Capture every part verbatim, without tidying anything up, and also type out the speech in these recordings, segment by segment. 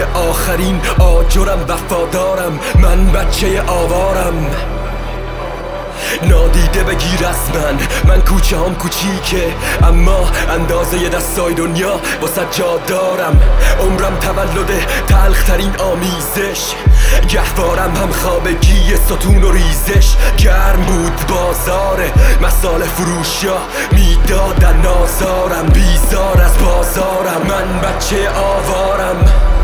آخرین آجرم وفادارم، من بچه آوارم. نادیده بگیر از من، من کوچه هم کوچیکه اما اندازه یه دستای دنیا واسه جا دارم. عمرم تولد تلخترین آمیزش، گهوارم هم خوابگی ستون و ریزش. گرم بود بازار مسال فروشا، میدادن نازارم، بیزار از بازارم. من بچه آوارم،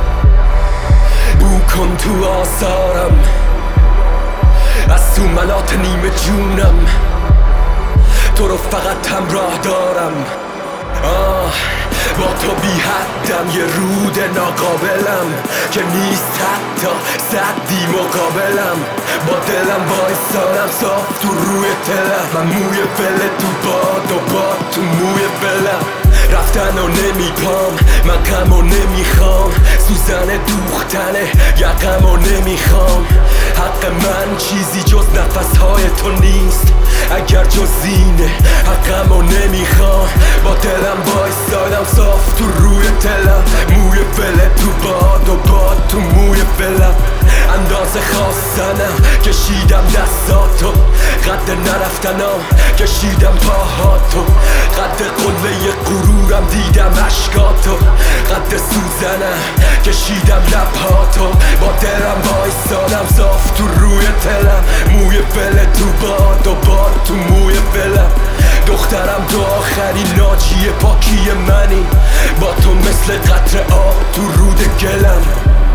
بو کن تو آثارم، از تو ملات نیمه جونم، تو رو فقط همراه دارم. آه با تو بی حدم، یه رود ناقابلم که نیست حتی صدی مقابلم. با دلم وایسادم صاف تو روی تلم، من موی فله تو باد و باد تو موی فلم. رفتن و نمیپام، من غم و نمیخوام، سوزن دوختنه یقم و نمیخوام. حق من چیزی جز نفسهای تو نیست، اگر جز اینه حقم و نمیخوام. با دلم وایسادم صاف تو روی تلم، موی فله تو باد و باد تو موی فلم. اندازه خواستنم کشیدم دستاتو، قد نرفتنم کشیدم پاهاتو، قد قله غرورم دیدم عشقاتو، قد سوزنم کشیدم لبهاتو. با دلم وایسادم صاف تو روی تلم، موی فله تو باد و باد تو موی فلم. دخترم تو آخرین ناجی پاکی منی، با تو مثل قطره آب تو رود گلم.